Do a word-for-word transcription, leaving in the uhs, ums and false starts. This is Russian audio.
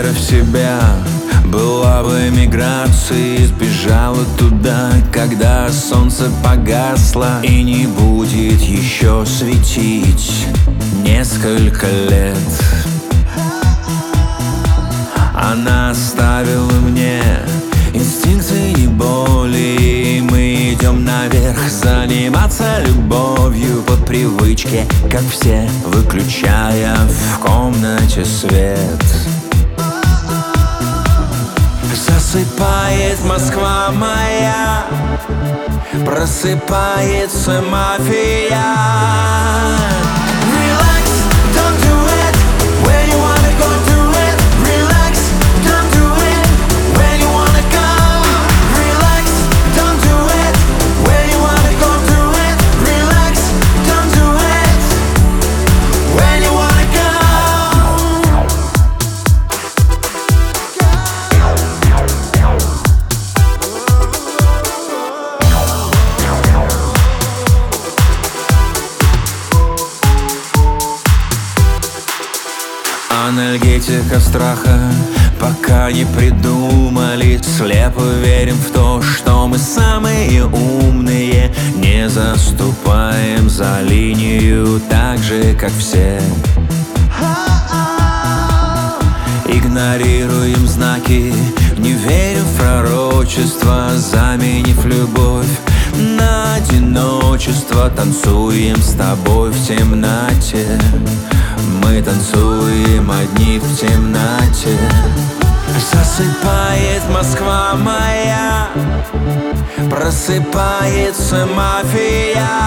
вера в себя была бы миграцией, сбежала туда, когда солнце погасло и не будет еще светить несколько лет. Она оставила мне инстинкты и боли, и мы идем наверх заниматься любовью по привычке, как все, выключая в комнате свет. Засыпает Москва моя, просыпается мафия. Relax, don't do it when you wanna go do it. Relax, don't do it when you wanna go. Relax, don't do it when you wanna go do it. Relax, don't do it when you wanna go. Анальгетика страха пока не придумали. Слепо верим в то, что мы самые умные. Не заступаем за линию так же, как все. Игнорируем знаки, не верим в пророчество, заменив любовь на одиночество. Танцуем с тобой в темноте, мы танцуем одни в темноте. Засыпает Москва моя, просыпается мафия.